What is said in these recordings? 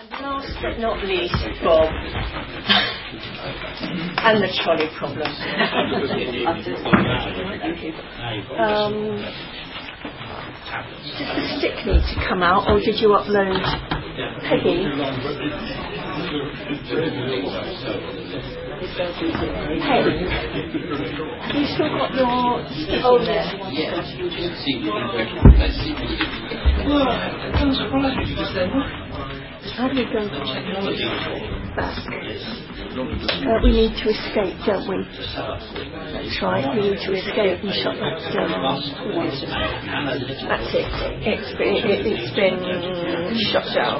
Last but not least, Bob. And the trolley problem. Does the stick need to come out, or did you upload Peggy? Hey, have you still got your stick on there? How do we go back? We need to escape, don't we? That's right, we need to escape and shut that down. That's it. It's been shut down.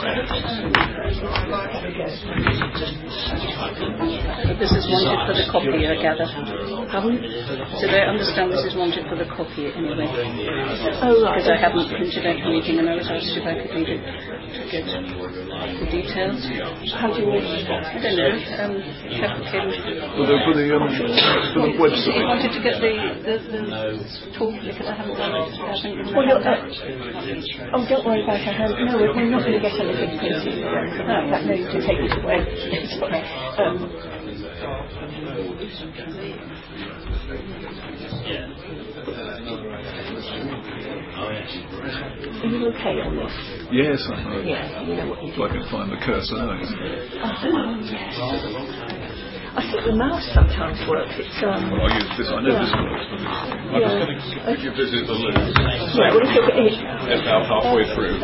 This is wanted for the copy, I gather. So they understand this is wanted for the copy anyway. Oh, right. Because I haven't printed out anything, and I was asked if I could read it to get the details. How do you read I it? don't know. For the website. He wanted to get the talk because I haven't got it. Well, don't worry about it. No, we're not going to get anything printed. No, you can take it away. Are you okay on this? Yes, I know. Yeah, you know what you If do. I can find the cursor. Yes. I think the mouse sometimes works. It's Well, I use this. I know this works for this. I'm just going to give you a visit the loop. Yeah, well, look at it. It's about halfway through.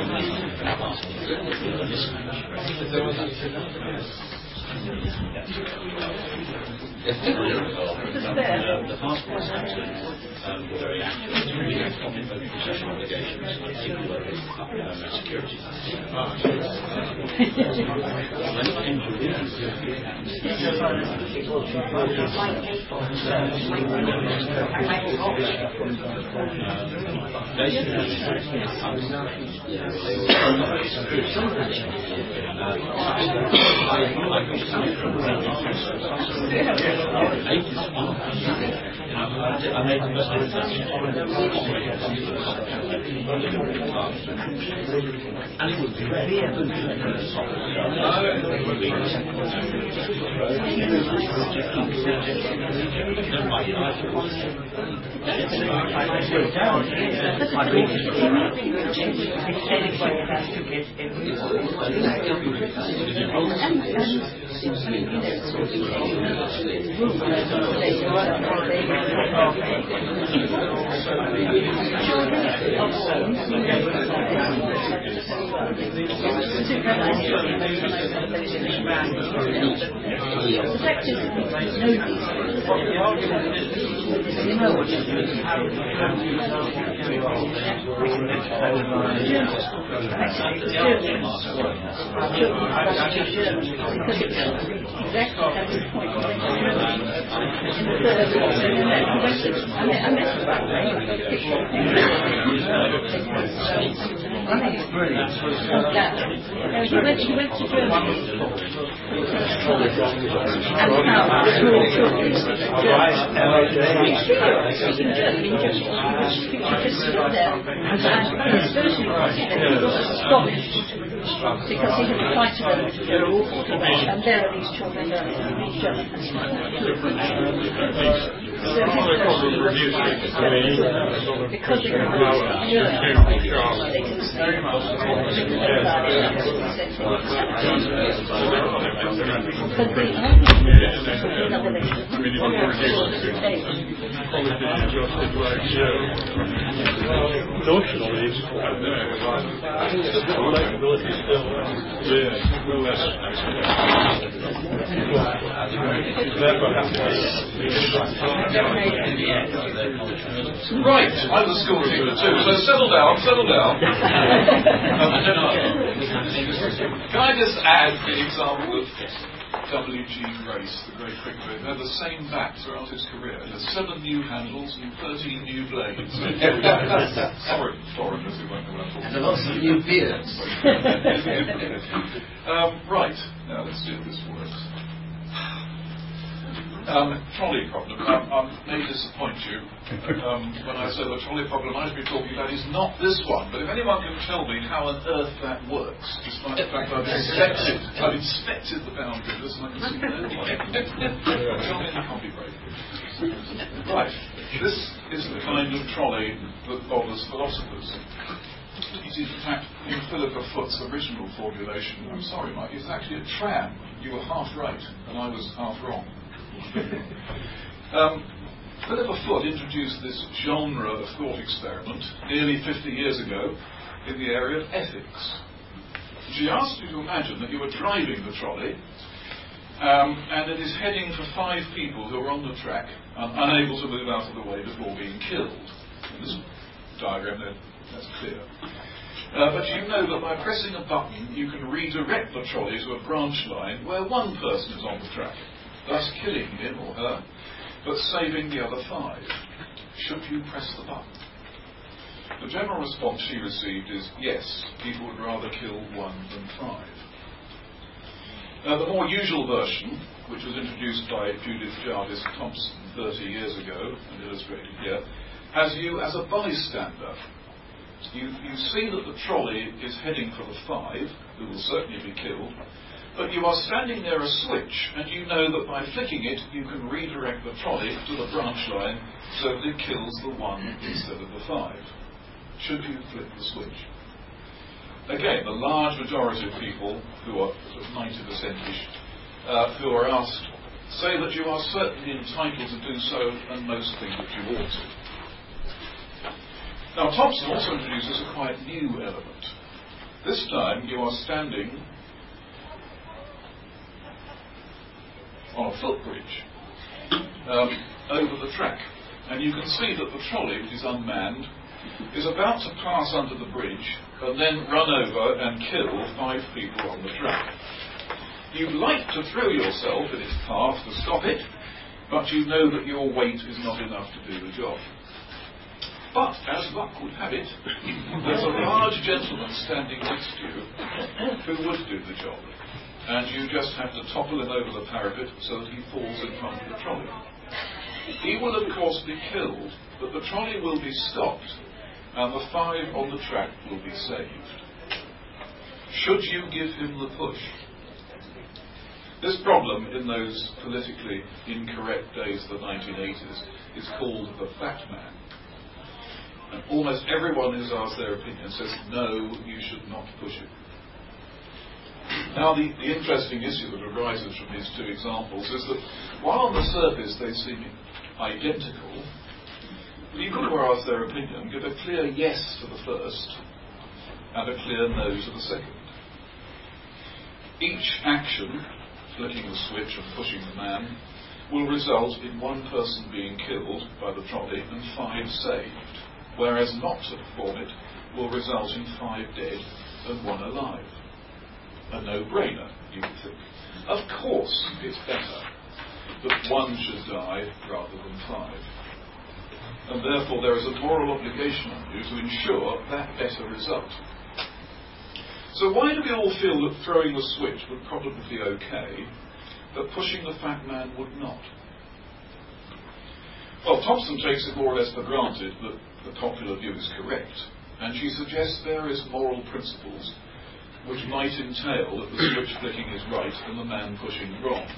He went to Germany. Because he had applied to them and there are these children learning German. Because they can notionally, I think the flexibility is still Right, I'm the school tutor too, so settle down. Can I just add the example of W.G. Grace, the great cricketer, had the same bat throughout his career. He had 7 new handles and 13 new blades. Sorry, foreigners who won't know what I'm talking about. And lots of new beards. Right, now let's see if this works. Trolley problem. I may disappoint you when I say the trolley problem I should be talking about is not this one, but if anyone can tell me how on earth that works, despite the fact I've inspected the boundaries and I can see no one. Tell me the copy break. Right, this is the kind of trolley that bothers philosophers. It is in fact in Philippa Foot's original formulation. I'm sorry, Mike, it's actually a tram. You were half right and I was half wrong. Philippa Foot introduced this genre of thought experiment nearly 50 years ago in the area of ethics. She asked you to imagine that you were driving the trolley and it is heading for 5 people who are on the track and unable to move out of the way before being killed. In this diagram that's clear. But you know that by pressing a button you can redirect the trolley to a branch line where one person is on the track, thus killing him or her, but saving the other 5. Should you press the button? The general response she received is yes, people would rather kill 1 than 5. Now the more usual version, which was introduced by Judith Jarvis Thompson 30 years ago and illustrated here, has you as a bystander. You see that the trolley is heading for the 5, who will certainly be killed, but you are standing near a switch and you know that by flicking it you can redirect the trolley to the branch line so that it kills the 1 instead of the 5. Should you flick the switch? Again, the large majority of people, who are sort of 90%ish, who are asked, say that you are certainly entitled to do so and most think that you ought to. Now Thompson also introduces a quite new element. This time you are standing on a footbridge over the track, and you can see that the trolley, which is unmanned, is about to pass under the bridge and then run over and kill 5 people on the track. You'd like to throw yourself in its path to stop it, but you know that your weight is not enough to do the job. But, as luck would have it, there's a large gentleman standing next to you who would do the job, and you just have to topple him over the parapet so that he falls in front of the trolley. He will of course be killed, but the trolley will be stopped and the 5 on the track will be saved. Should you give him the push? This problem in those politically incorrect days of the 1980s is called the fat man. And almost everyone who's asked their opinion says, no, you should not push it. Now the interesting issue that arises from these 2 examples is that while on the surface they seem identical, people who are asked their opinion give a clear yes to the first and a clear no to the second. Each action, flicking the switch and pushing the man, will result in 1 person being killed by the trolley and 5 saved, whereas not to perform it will result in 5 dead and 1 alive. A no-brainer, you would think. Of course it's better that 1 should die rather than 5. And therefore there is a moral obligation on you to ensure that better result. So why do we all feel that throwing the switch would probably be okay, but pushing the fat man would not? Well, Thompson takes it more or less for granted that the popular view is correct, and she suggests various moral principles which might entail that the switch flicking is right and the man pushing wrong.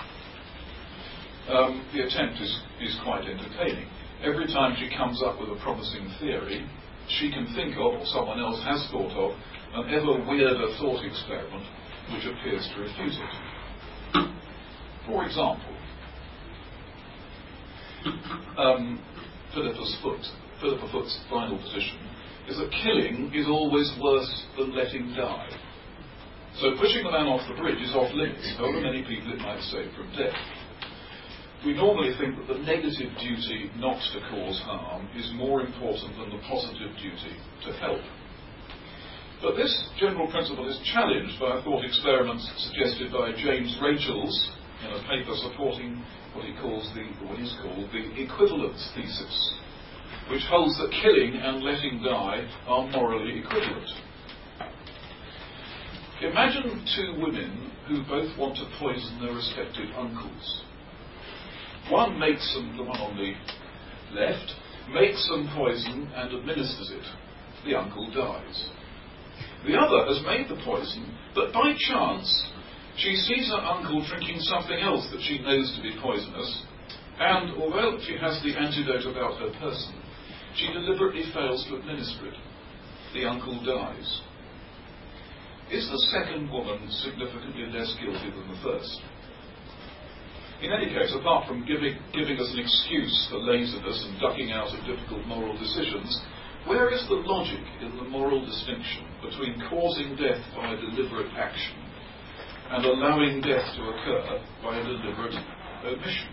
The attempt is quite entertaining. Every time she comes up with a promising theory, she can think of, or someone else has thought of, an ever weirder thought experiment which appears to refute it. For example, Philippa Foot's final position is that killing is always worse than letting die. So pushing the man off the bridge is off limits, however many people it might save from death. We normally think that the negative duty not to cause harm is more important than the positive duty to help. But this general principle is challenged by a thought experiment suggested by James Rachels in a paper supporting what is called the equivalence thesis, which holds that killing and letting die are morally equivalent. Imagine 2 women who both want to poison their respective uncles. One makes them, the one on the left, makes some poison and administers it. The uncle dies. The other has made the poison, but by chance she sees her uncle drinking something else that she knows to be poisonous, and although she has the antidote about her person, she deliberately fails to administer it. The uncle dies. Is the second woman significantly less guilty than the first? In any case, apart from giving us an excuse for laziness and ducking out of difficult moral decisions, where is the logic in the moral distinction between causing death by a deliberate action and allowing death to occur by a deliberate omission?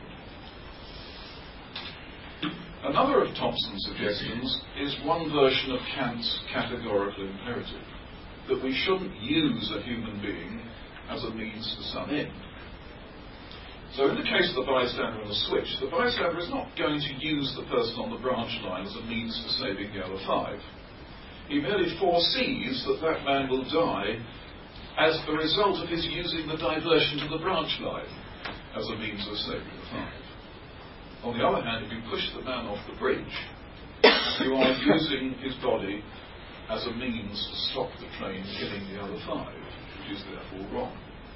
Another of Thompson's suggestions is one version of Kant's categorical imperative, that we shouldn't use a human being as a means to some end. So in the case of the bystander on the switch, the bystander is not going to use the person on the branch line as a means to saving the other five. He merely foresees that that man will die as a result of his using the diversion to the branch line as a means of saving the five. On the other hand, if you push the man off the bridge, you are using his body as a means to stop the train killing the other five, which is therefore wrong.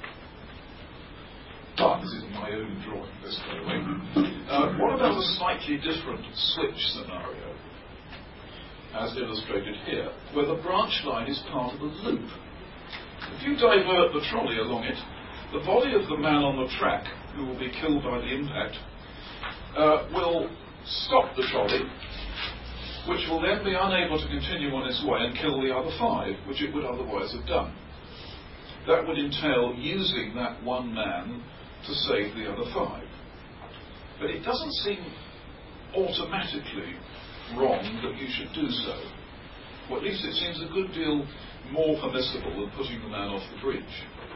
But this is my own drawing, this by the way. What about a slightly different switch scenario, as illustrated here, where the branch line is part of a loop? If you divert the trolley along it, the body of the man on the track, who will be killed by the impact, will stop the trolley, which will then be unable to continue on its way and kill the other five, which it would otherwise have done. That would entail using that one man to save the other five. But it doesn't seem automatically wrong that you should do so. Or at least it seems a good deal more permissible than putting the man off the bridge.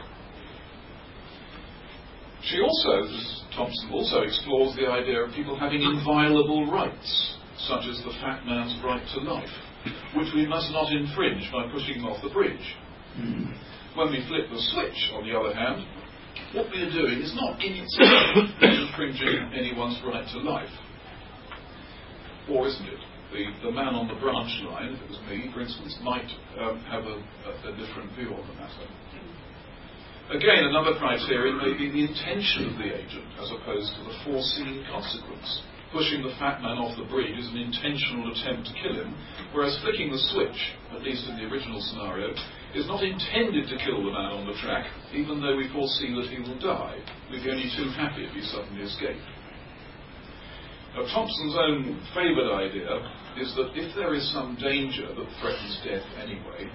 She also, Thompson also explores the idea of people having inviolable rights, such as the fat man's right to life, which we must not infringe by pushing him off the bridge. When we flip the switch, on the other hand, what we are doing is not in itself infringing anyone's right to life. Or isn't it? The man on the branch line, if it was me, for instance, might have a different view on the matter. Again, another criterion may be the intention of the agent as opposed to the foreseen consequence. Pushing the fat man off the bridge is an intentional attempt to kill him, whereas flicking the switch, at least in the original scenario, is not intended to kill the man on the track, even though we foresee that he will die. We'd be only too happy if he suddenly escaped. Now, Thompson's own favoured idea is that if there is some danger that threatens death anyway,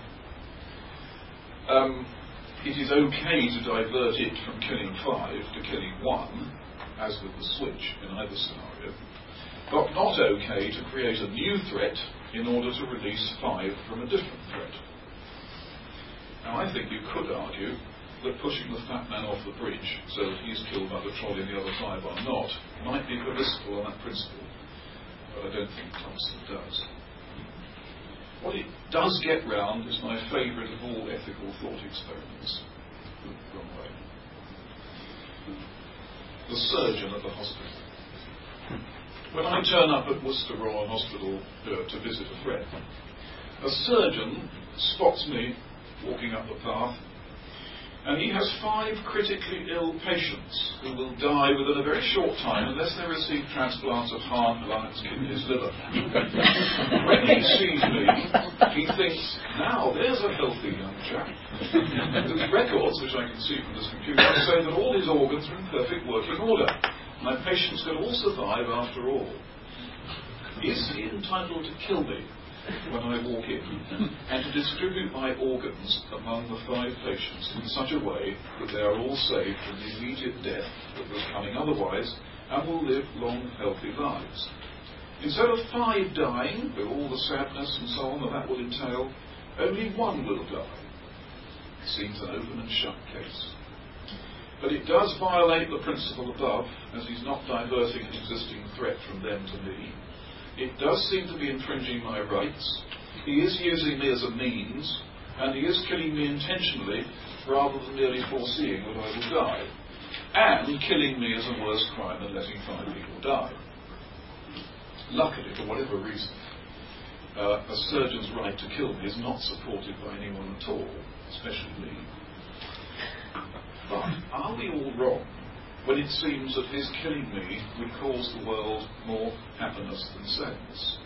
it is okay to divert it from killing five to killing one, as with the switch in either scenario, but not okay to create a new threat in order to release five from a different threat. Now, I think you could argue that pushing the fat man off the bridge so that he's killed by the trolley and the other five are not might be permissible on that principle, but I don't think Thompson does. What it does get round is my favourite of all ethical thought experiments. Wrong way. The surgeon at the hospital. When I turn up at Worcester Royal Hospital to visit a friend, a surgeon spots me walking up the path, and he has 5 critically ill patients who will die within a very short time unless they receive transplants of heart, lungs, kidneys, liver. When he sees me, he thinks, now there's a healthy young chap. The records, which I can see from this computer, say that all his organs are in perfect working order. My patients could all survive after all. Is he entitled to kill me when I walk in, and to distribute my organs among the 5 patients in such a way that they are all saved from the immediate death that was coming otherwise, and will live long, healthy lives? Instead of 5 dying, with all the sadness and so on that will entail, only 1 will die. It seems an open and shut case. But it does violate the principle above, as he's not diverting an existing threat from them to me. It does seem to be infringing my rights. He is using me as a means, and he is killing me intentionally rather than merely foreseeing that I will die. and killing me is a worse crime than letting 5 people die. Luckily, for whatever reason, a surgeon's right to kill me is not supported by anyone at all, especially me. But are we all wrong when it seems that his killing me would cause the world more happiness than sadness?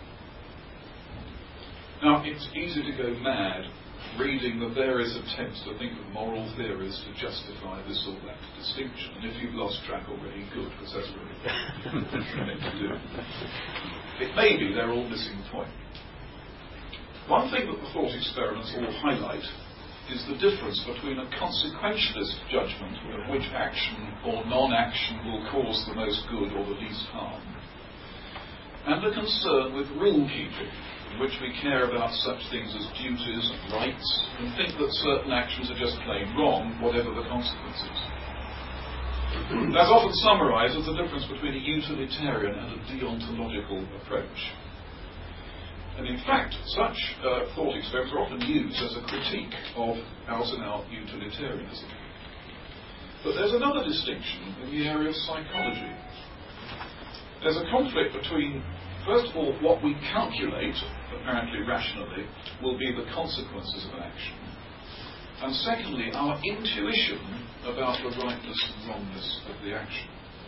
Now, it's easy to go mad reading the various attempts to think of moral theories to justify this or that distinction. And if you've lost track already, good, because that's really what we're meant to do. It may be they're all missing the point. One thing that the thought experiments all highlight is the difference between a consequentialist judgment of which action or non-action will cause the most good or the least harm, and a concern with rule-keeping, in which we care about such things as duties and rights, and think that certain actions are just plain wrong, whatever the consequences. That's often summarised as the difference between a utilitarian and a deontological approach. And in fact, such thought experiments are often used as a critique of out-and-out utilitarianism. But there's another distinction in the area of psychology. There's a conflict between, first of all, what we calculate, apparently rationally, will be the consequences of an action, and secondly, our intuition about the rightness and wrongness of the action.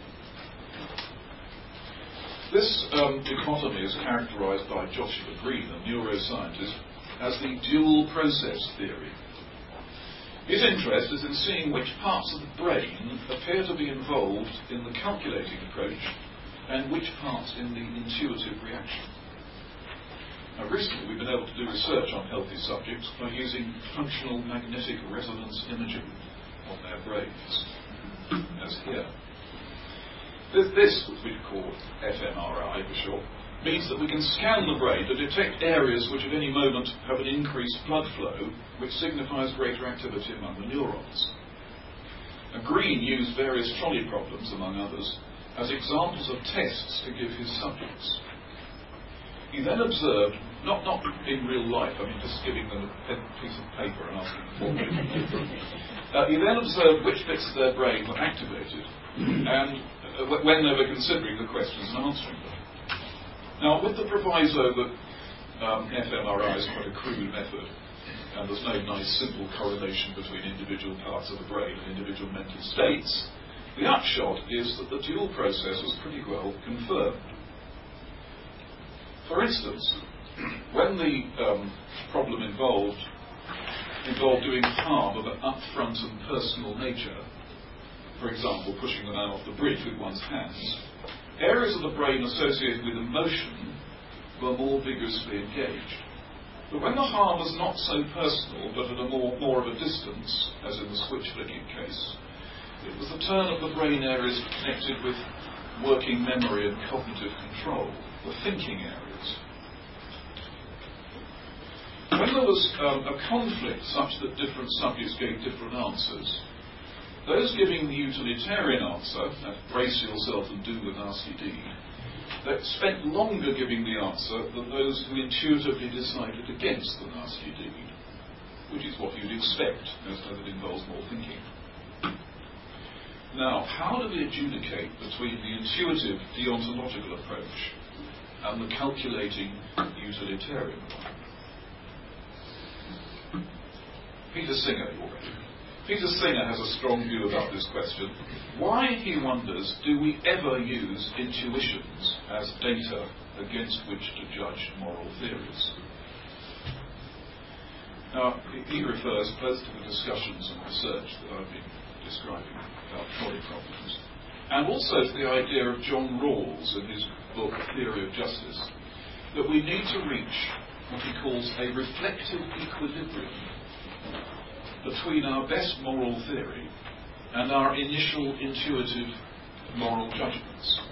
This dichotomy is characterized by Joshua Green, a neuroscientist, as the dual process theory. His interest is in seeing which parts of the brain appear to be involved in the calculating approach and which parts in the intuitive reaction. Now, recently we've been able to do research on healthy subjects by using functional magnetic resonance imaging on their brains, as here. This, which we call fMRI for short, means that we can scan the brain to detect areas which at any moment have an increased blood flow, which signifies greater activity among the neurons. Now, Green used various trolley problems, among others, as examples of tests to give his subjects. He then observed, not in real life, I mean just giving them a piece of paper and asking them what they could do. He then observed which bits of their brain were activated, and when they were considering the questions and answering them. Now, with the proviso that fMRI is quite a crude method, and there's no nice simple correlation between individual parts of the brain and individual mental states, the upshot is that the dual process was pretty well confirmed. For instance, when the problem involved doing harm of an upfront and personal nature, for example, pushing the man off the bridge with one's hands, areas of the brain associated with emotion were more vigorously engaged. But when the harm was not so personal, but at a more of a distance, as in the switch flicking case, it was the turn of the brain areas connected with working memory and cognitive control, the thinking areas. When there was a conflict such that different subjects gave different answers, those giving the utilitarian answer, that brace yourself and do the nasty deed, they spent longer giving the answer than those who intuitively decided against the nasty deed, which is what you'd expect, as it involves more thinking. Now, how do we adjudicate between the intuitive deontological approach and the calculating utilitarian one? Peter Singer, Peter Singer has a strong view about this question. Why, he wonders, do we ever use intuitions as data against which to judge moral theories? Now, he refers both to the discussions and research that I've been describing about trolley problems, and also to the idea of John Rawls in his book Theory of Justice, that we need to reach what he calls a reflective equilibrium between our best moral theory and our initial intuitive moral judgments.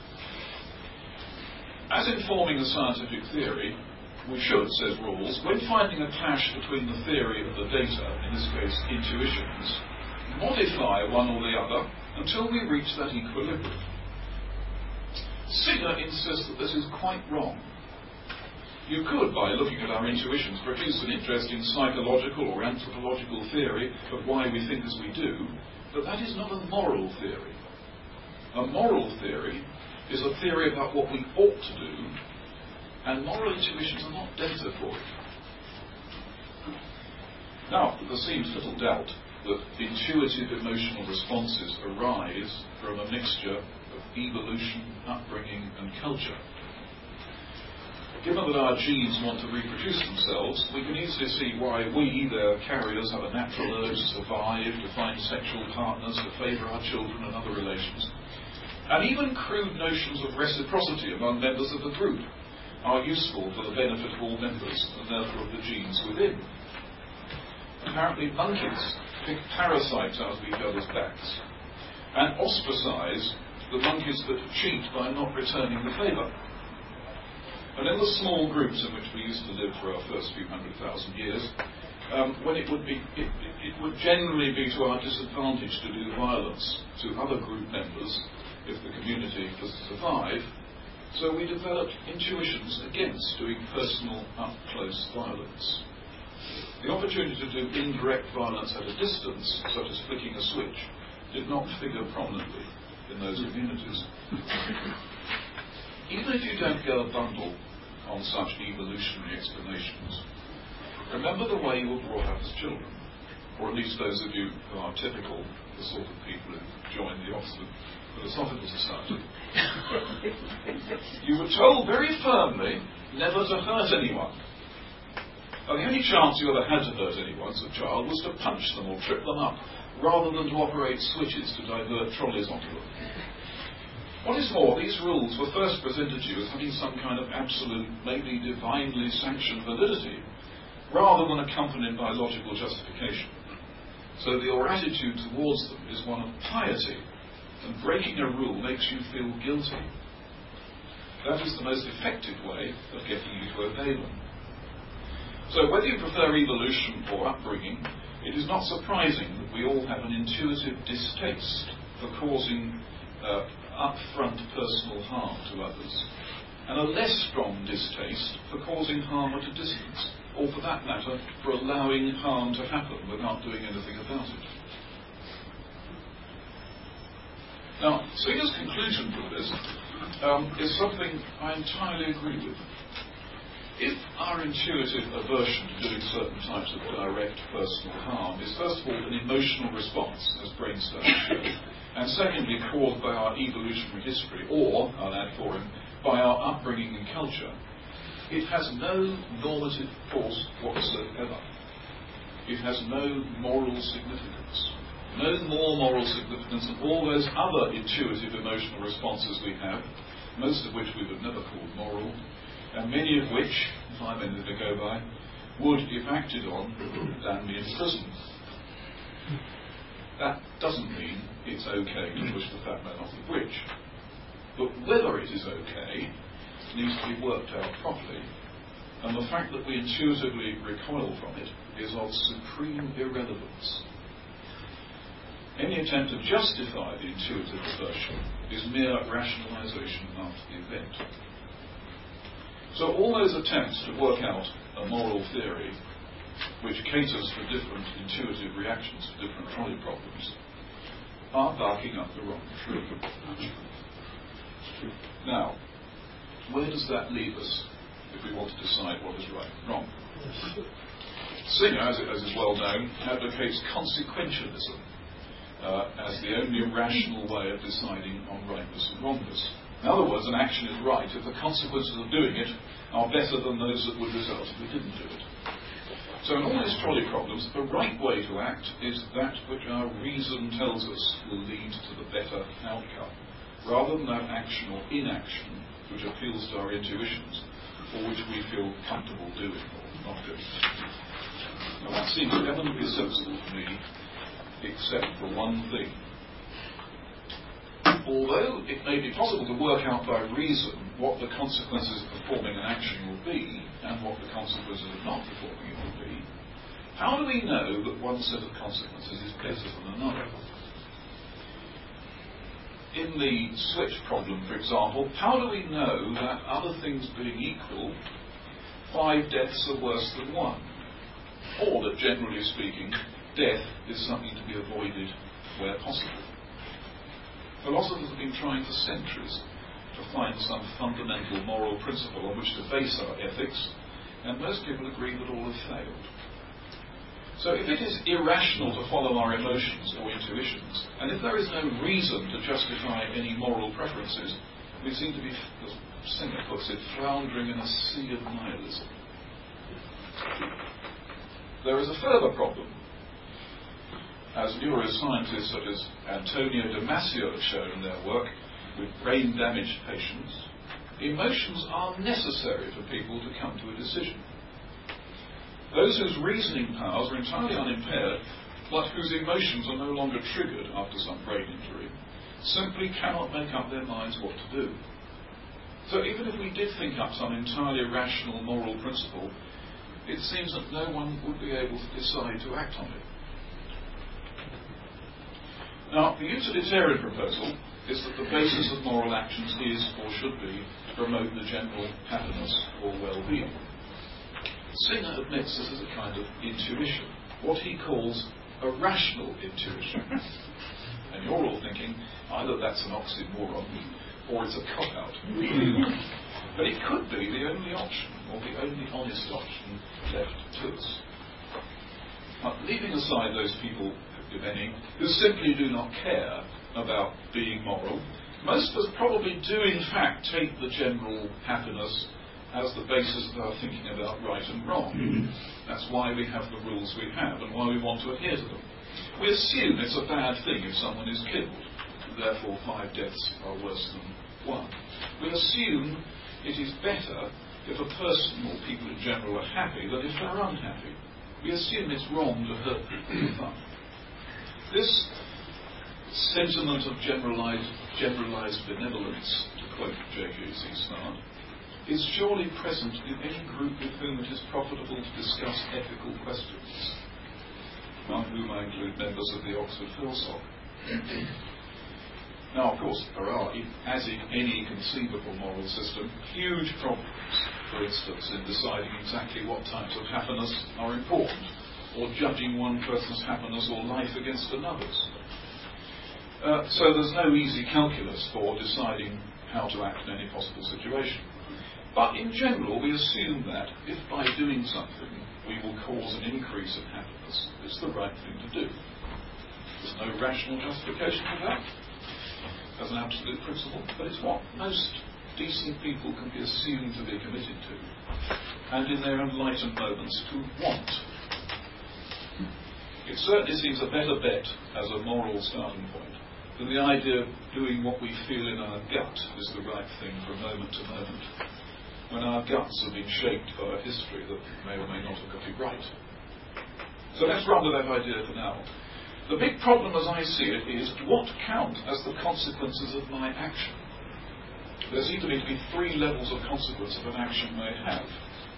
As in forming a scientific theory, we should, says Rawls, when finding a clash between the theory and the data, in this case intuitions, modify one or the other until we reach that equilibrium. Singer insists that this is quite wrong. You could, by looking at our intuitions, produce an interesting psychological or anthropological theory of why we think as we do, But that is not a moral theory. A moral theory is a theory about what we ought to do, and moral intuitions are not data for it. Now, there seems little doubt that intuitive emotional responses arise from a mixture of evolution, upbringing, and culture. Given that our genes want to reproduce themselves, we can easily see why we, their carriers, have a natural urge to survive, to find sexual partners, to favour our children and other relations. And even crude notions of reciprocity among members of the group are useful for the benefit of all members, and therefore of the genes within. Apparently monkeys pick parasites out of each other's backs and ostracize the monkeys that cheat by not returning the favour. And in the small groups in which we used to live for our first few 100,000 years, when it would generally be to our disadvantage to do violence to other group members if the community was to survive, so we developed intuitions against doing personal, up-close violence. The opportunity to do indirect violence at a distance, such as flicking a switch, did not figure prominently in those communities. Even if you don't go a bundle on such evolutionary explanations, remember the way you were brought up as children, or at least those of you who are typical, the sort of people who joined the Oxford Philosophical Society. You were told very firmly never to hurt anyone. And the only chance you ever had to hurt anyone as a child was to punch them or trip them up, rather than to operate switches to divert trolleys onto them. What is more, these rules were first presented to you as having some kind of absolute, maybe divinely sanctioned validity, rather than accompanied by logical justification. So your attitude towards them is one of piety, and breaking a rule makes you feel guilty. That is the most effective way of getting you to obey them. So whether you prefer evolution or upbringing, it is not surprising that we all have an intuitive distaste for causing upfront personal harm to others, and a less strong distaste for causing harm at a distance, or for that matter, for allowing harm to happen without doing anything about it. Now, Singer's conclusion from this is something I entirely agree with. If our intuitive aversion to doing certain types of direct personal harm is first of all an emotional response, as brain studies show, and secondly caused by our evolutionary history, or, I'll add for him, by our upbringing and culture, it has no normative force whatsoever. It has no moral significance. No more moral significance than all those other intuitive emotional responses we have, most of which we would never call moral, and many of which, if I'm anything to go by, would, if acted on, land me in prison. That doesn't mean it's okay to push the fat man off the bridge. But whether it is okay needs to be worked out properly, and the fact that we intuitively recoil from it is of supreme irrelevance. Any attempt to justify the intuitive aversion is mere rationalization after the event. So all those attempts to work out a moral theory which caters for different intuitive reactions to different trolley problems are barking up the wrong tree. Now, where does that leave us if we want to decide what is right and wrong? Singer, as is well known, advocates consequentialism as the only rational way of deciding on rightness and wrongness. In other words, an action is right if the consequences of doing it are better than those that would result if we didn't do it. So in all these trolley problems, the right way to act is that which our reason tells us will lead to the better outcome, rather than that action or inaction which appeals to our intuitions, or which we feel comfortable doing or not doing. Now that seems eminently sensible to me, except for one thing. Although it may be possible to work out by reason what the consequences of performing an action will be, and what the consequences of not performing it will be, how do we know that one set of consequences is better than another? In the switch problem, for example, how do we know that, other things being equal, 5 deaths are worse than 1? Or that, generally speaking, death is something to be avoided where possible. Philosophers have been trying for centuries to find some fundamental moral principle on which to base our ethics, and most people agree that all have failed. So if it is irrational to follow our emotions or intuitions, and if there is no reason to justify any moral preferences, we seem to be, as Singer puts it, floundering in a sea of nihilism. There is a further problem. As neuroscientists such as Antonio Damasio have shown in their work with brain-damaged patients, emotions are necessary for people to come to a decision. Those whose reasoning powers are entirely unimpaired, but whose emotions are no longer triggered after some brain injury, simply cannot make up their minds what to do. So even if we did think up some entirely rational moral principle, it seems that no one would be able to decide to act on it. Now, the utilitarian proposal is that the basis of moral actions is, or should be, to promote the general happiness or well-being. Singer admits this is a kind of intuition, what he calls a rational intuition. And you're all thinking, either that's an oxymoron, or it's a cop-out. But it could be the only option, or the only honest option left to us. Now, leaving aside those people, if any, who simply do not care about being moral, most of us probably do in fact take the general happiness as the basis of our thinking about right and wrong. That's why we have the rules we have and why we want to adhere to them. We assume it's a bad thing if someone is killed, therefore 5 deaths are worse than 1. We assume it is better if a person or people in general are happy than if they're unhappy. We assume it's wrong to hurt people. This sentiment of generalized benevolence, to quote J.K.C. Snard, is surely present in any group with whom it is profitable to discuss ethical questions, among whom I include members of the Oxford Philosoph. Now, of course, there are, as in any conceivable moral system, huge problems, for instance, in deciding exactly what types of happiness are important, or judging one person's happiness or life against another's. So there's no easy calculus for deciding how to act in any possible situation. But in general, we assume that if by doing something we will cause an increase in happiness, it's the right thing to do. There's no rational justification for that as an absolute principle, but it's what most decent people can be assumed to be committed to, and in their enlightened moments to want. It certainly seems a better bet as a moral starting point than the idea of doing what we feel in our gut is the right thing from moment to moment, when our guts have been shaped by a history that may or may not have got it right. So let's run with that idea for now. The big problem as I see it is what count as the consequences of my action. There seem to me to be 3 levels of consequence that an action may have.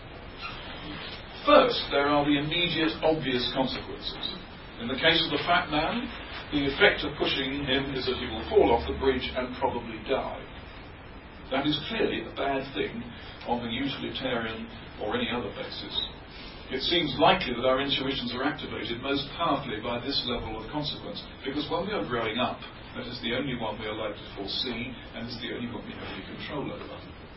First, there are the immediate, obvious consequences. In the case of the fat man, the effect of pushing him is that he will fall off the bridge and probably die. That is clearly a bad thing on the utilitarian or any other basis. It seems likely that our intuitions are activated most powerfully by this level of consequence, because when we are growing up, that is the only one we are likely to foresee, and is the only one we have any control over.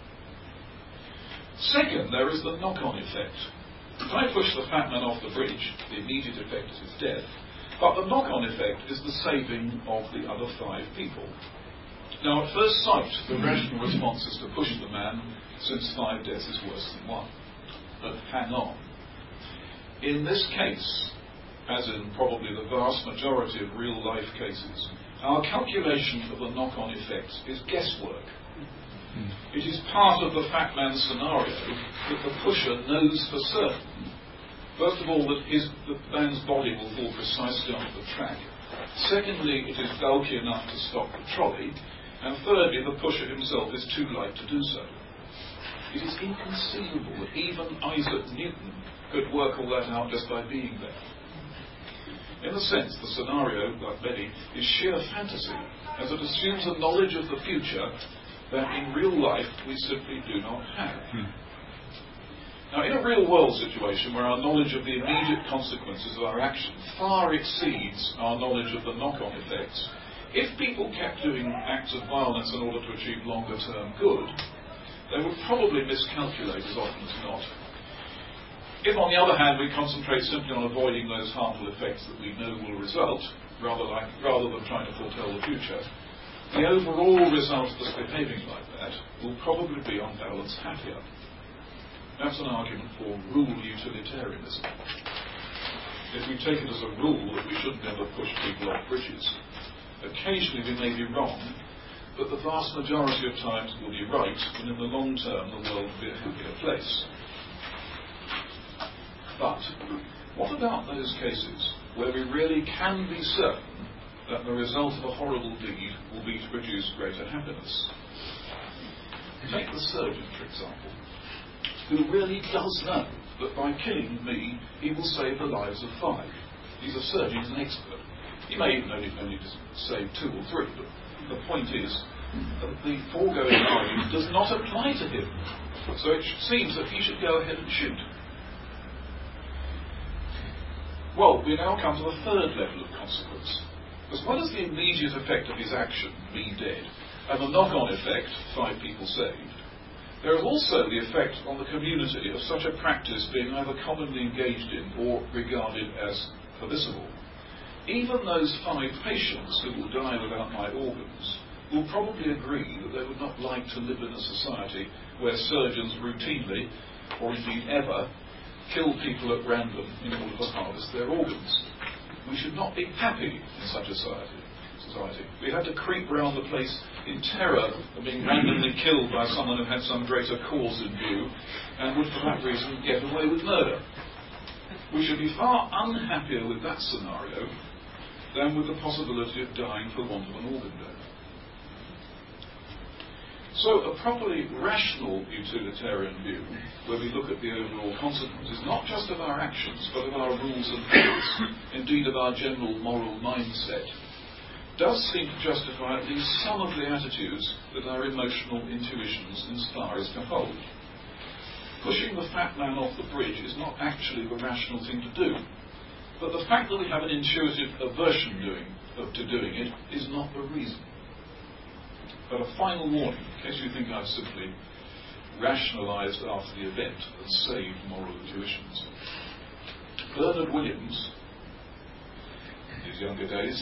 Second, there is the knock-on effect. If I push the fat man off the bridge, the immediate effect is his death, but the knock-on effect is the saving of the other 5 people. Now, at first sight, the rational response is to push the man, since 5 deaths is worse than 1. But hang on. In this case, as in probably the vast majority of real-life cases, our calculation of the knock-on effects is guesswork. It is part of the fat man's scenario that the pusher knows for certain. First of all, that the man's body will fall precisely onto the track. Secondly, it is bulky enough to stop the trolley. And thirdly, the pusher himself is too light to do so. It is inconceivable that even Isaac Newton could work all that out just by being there. In a sense, the scenario, like many, is sheer fantasy, as it assumes a knowledge of the future that in real life we simply do not have. Now, in a real-world situation where our knowledge of the immediate consequences of our action far exceeds our knowledge of the knock-on effects, if people kept doing acts of violence in order to achieve longer-term good, they would probably miscalculate as often as not. If, on the other hand, we concentrate simply on avoiding those harmful effects that we know will result, rather than trying to foretell the future, the overall result of us behaving like that will probably be, on balance, happier. That's an argument for rule utilitarianism. If we take it as a rule that we should never push people off bridges, occasionally we may be wrong, but the vast majority of times we'll be right, and in the long term the world will be a happier place. But what about those cases where we really can be certain that the result of a horrible deed will be to produce greater happiness? Take the surgeon, for example, who really does know that by killing me, he will save the lives of 5. He's a surgeon, he's an expert. He may even only save 2 or 3, but the point is that the foregoing argument does not apply to him. So it seems that he should go ahead and shoot. Well, we now come to the third level of consequence. As well as the immediate effect of his action, me dead, and the knock-on effect, 5 people saved, there is also the effect on the community of such a practice being either commonly engaged in or regarded as permissible. Even those 5 patients who will die without my organs will probably agree that they would not like to live in a society where surgeons routinely, or indeed ever, kill people at random in order to harvest their organs. We should not be happy in such a society. We had to creep round the place in terror of being randomly killed by someone who had some greater cause in view and would for that reason get away with murder. We should be far unhappier with that scenario than with the possibility of dying for want of an organ donor. So a properly rational utilitarian view, where we look at the overall consequences not just of our actions but of our rules and habits, indeed of our general moral mindset, does seem to justify at least some of the attitudes that our emotional intuitions inspire us to hold. Pushing the fat man off the bridge is not actually the rational thing to do, but the fact that we have an intuitive aversion to doing it is not the reason. But a final warning, in case you think I've simply rationalised after the event and saved moral intuitions. Bernard Williams, in his young days,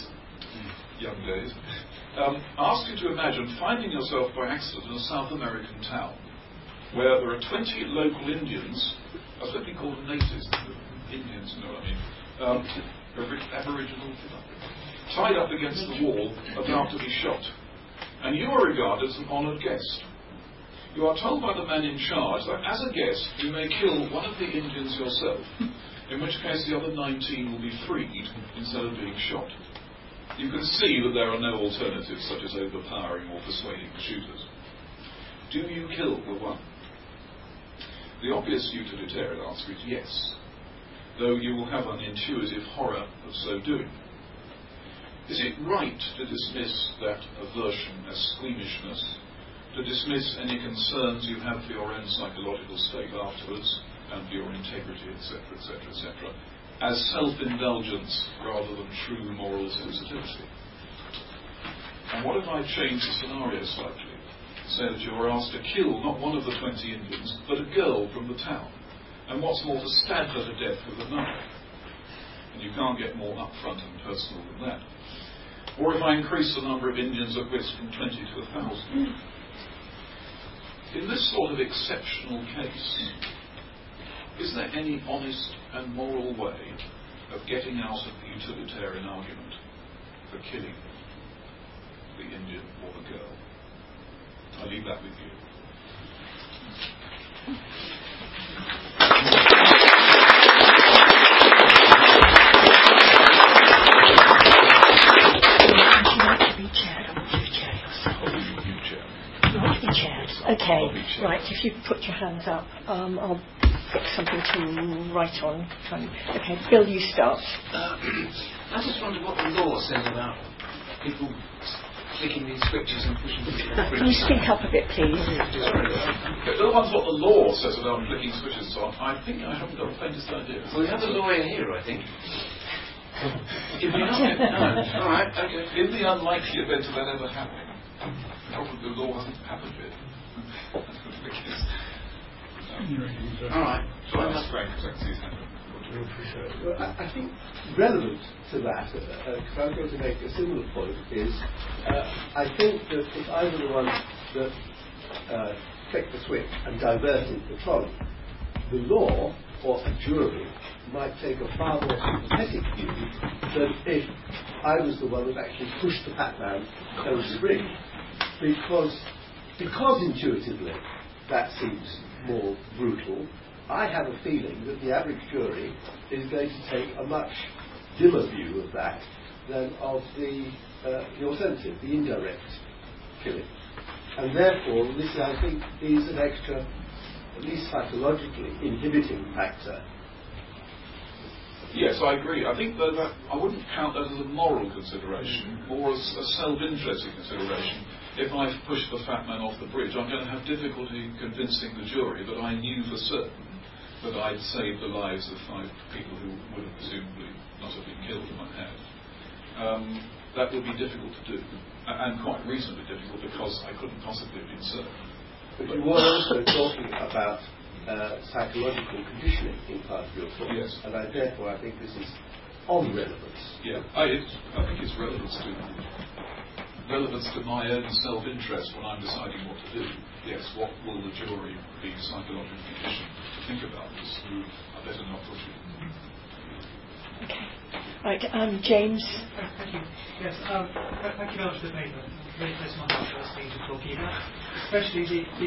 asked you to imagine finding yourself by accident in a South American town where there are 20 local Indians, I was simply called natives, Indians, you know what I mean, Aboriginal, tied up against the wall about to be shot. And you are regarded as an honoured guest. You are told by the man in charge that as a guest you may kill one of the Indians yourself, in which case the other 19 will be freed instead of being shot. You can see that there are no alternatives such as overpowering or persuading the shooters. Do you kill the one? The obvious utilitarian answer is yes, though you will have an intuitive horror of so doing. Is it right to dismiss that aversion as squeamishness, to dismiss any concerns you have for your own psychological state afterwards, and for your integrity, etc., etc., etc., as self-indulgence rather than true moral sensitivity? And what if I change the scenario slightly? Say that you are asked to kill not one of the 20 Indians, but a girl from the town, and what's more, to stab her to death with a knife. And you can't get more upfront and personal than that. Or if I increase the number of Indians at risk from 20 to 1,000. In this sort of exceptional case, is there any honest and moral way of getting out of the utilitarian argument for killing the Indian or the girl? I leave that with you. Okay, right, if you put your hands up, I'll pick something to write on. Okay, Bill, you start. I just wonder what the law says about people flicking these switches and pushing things. Can you speak up a bit, please? The other one's what the law says about flicking switches and so on. I think I haven't got the faintest idea. Well, we have a lawyer here, I think. In the All right, okay. in the unlikely event of that ever happening, probably the law hasn't happened yet. All right. That's great. Well, I think relevant to that, because I was going to make a similar point, is I think that if I were the one that flicked the switch and diverted the trolley, the law or a jury might take a far more sympathetic view than if I was the one that actually pushed the Pac-Man over the bridge. Because intuitively that seems more brutal, I have a feeling that the average jury is going to take a much dimmer view of that than of the alternative, the indirect killing. And therefore, this, I think, is an extra, at least psychologically, inhibiting factor. Yes, I agree. I think that I wouldn't count that as a moral consideration, more as a self-interested consideration. If I push the fat man off the bridge, I'm going to have difficulty convincing the jury that I knew for certain that I'd saved the lives of 5 people who would have presumably not have been killed if I had. That would be difficult to do, and quite reasonably difficult because I couldn't possibly have been certain. But you were also talking about psychological conditioning in part of your talk, yes. And therefore I think this is on relevance. Yeah, I think it's relevance to my own self-interest when I'm deciding what to do. Yes, what will the jury be psychologically conditioned to think about this? I better not push it. Okay. Right, James. Thank you. Yes, thank you very much for the paper. Very close to my heart, those things you're talking about, especially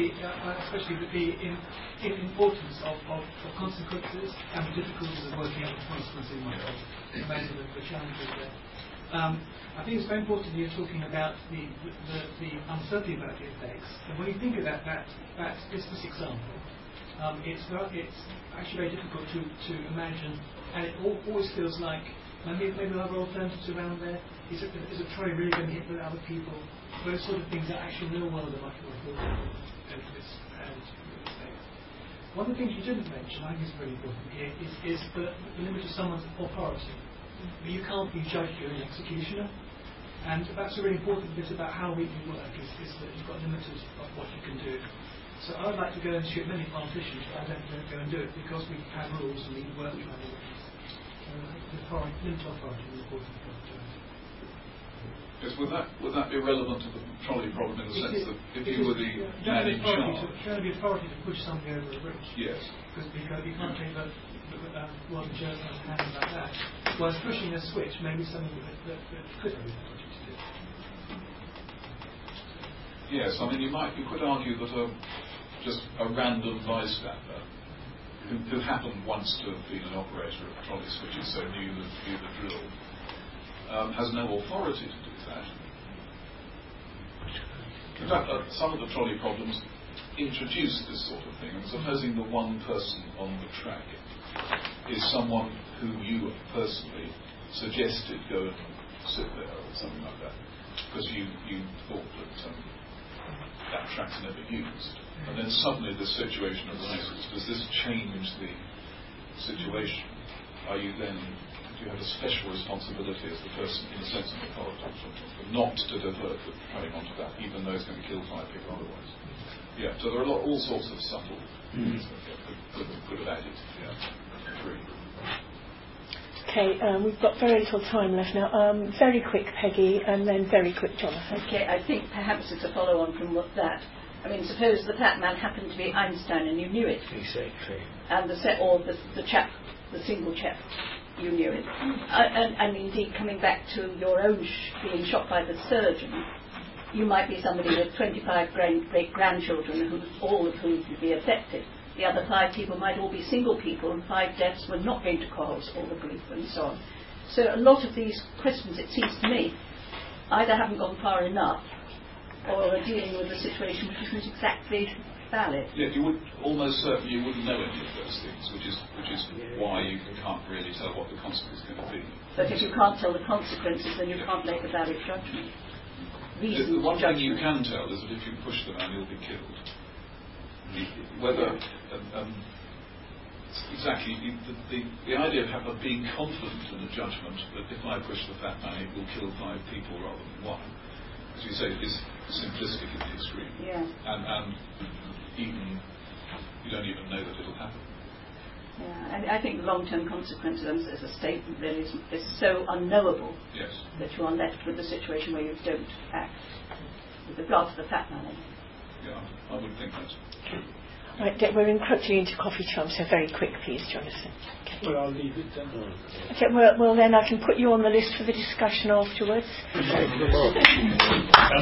the importance of consequences and the difficulties of working out the consequences in my life. Imagine the challenges there. I think it's very important that you're talking about the uncertainty about the effects. And when you think about this example, it's actually very difficult to imagine, and it always feels like maybe there are other alternatives around there. Is a trolley really going to hit with other people? Those sort of things that actually in the real world are much more important than this. One of the things you didn't mention, I think is very important here, is the limit of someone's authority. You can't be judged, you're an executioner, and that's a really important bit about how we can work, is that you've got limits of what you can do. So I would like to go and shoot many politicians, but I don't go and do it because we have rules and we work around the rules. The limit of authority is important for us. Yes, would that be relevant to the trolley problem in the sense that if you were the man in charge? You don't have the authority to push somebody over the bridge. Yes. Because you can't take the one journalist hand like that. Whereas pushing a switch may be something that could have the authority to do. Yes, I mean you could argue that just a random bystander who happened once to have been an operator of trolley switches, so knew the drill, has no authority to do that. In fact, some of the trolley problems introduce this sort of thing. And supposing the one person on the track is someone who you personally suggested go and sit there or something like that, because you thought that track's never used. And then suddenly the situation arises. Does this change the situation? Do you have a special responsibility as the person in a sense of authority not to divert the train onto that, even though it's going to kill 5 people otherwise? Yeah, so there are all sorts of subtle things that could have added. Yeah, agree. Okay, we've got very little time left now. Very quick, Peggy, and then very quick, Jonathan. Okay, I think perhaps it's a follow-on from that. I mean, suppose the fat man happened to be Einstein and you knew it. Exactly. And the single chap, you knew it. And indeed, coming back to your own being shot by the surgeon, you might be somebody with 25 great-grandchildren, all of whom would be affected. The other 5 people might all be single people, and 5 deaths were not going to cause all the grief and so on. So a lot of these questions, it seems to me, either haven't gone far enough, or are dealing with a situation which isn't exactly valid. Yeah, you would almost certainly wouldn't know any of those things, which is why you can't really tell what the consequence is going to be. But if you can't tell the consequences, then you can't make a valid judgment. reasoned The one thing you judgment. can tell is that if you push the man, he'll be killed. Whether exactly the idea of being confident in a judgment that if I push the fat man, it will kill 5 people rather than 1, as you say, is simplistic in the extreme. Yeah. And even you don't even know that it'll happen. Yeah, and I think long-term consequences as a statement really is so unknowable Yes. that you are left with a situation where you don't act with regard to the fat man. Yeah, I would think that. Right, we're encroaching into coffee time, so very quick, please, Jonathan. Okay. Well, I'll leave it then. Okay, well, then I can put you on the list for the discussion afterwards.